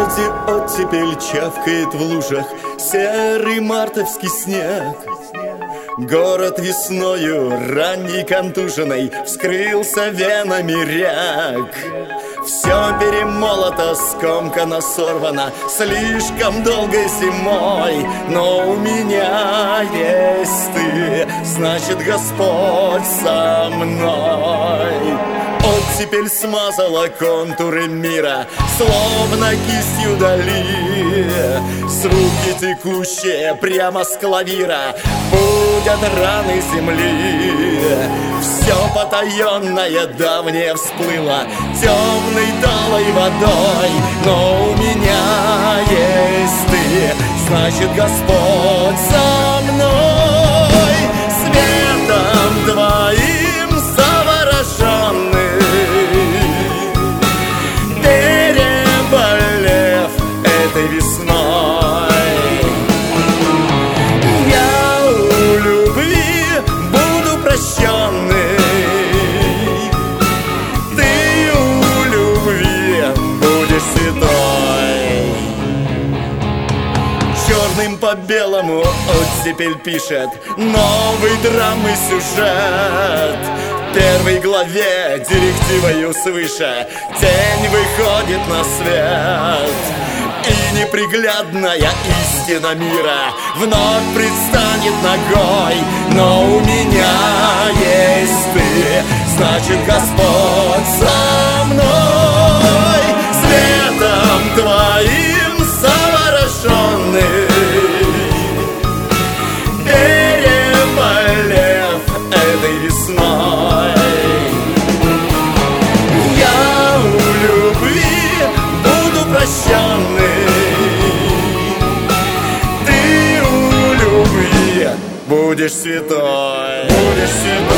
городе оттепель чавкает в лужах серый мартовский снег. Город весною ранней контуженной вскрылся венами ряк. Все перемолото, скомкано, сорвано слишком долгой зимой. Но у меня есть ты, значит, Господь со мной. Оттепель смазала контуры мира, словно кистью дали. С руки текущие прямо с клавира будут раны земли. Все потаенное давнее всплыло темной талой водой. Но у меня есть ты, значит, Господь со мной. Светом твоим завороженный, переболев этой весной, я у любви буду прощенный. Ты у любви будешь святой. Черным по белому оттепель пишет новый драмы сюжет. В первой главе директивою свыше тень выходит на свет. И неприглядная истина мира вновь предстанет ногой. Но у меня есть ты, значит, Господь со мной. Светом твоим завороженный, переболев этой весной, я у любви буду прощенный. Ты у любви будешь святой, будешь святой.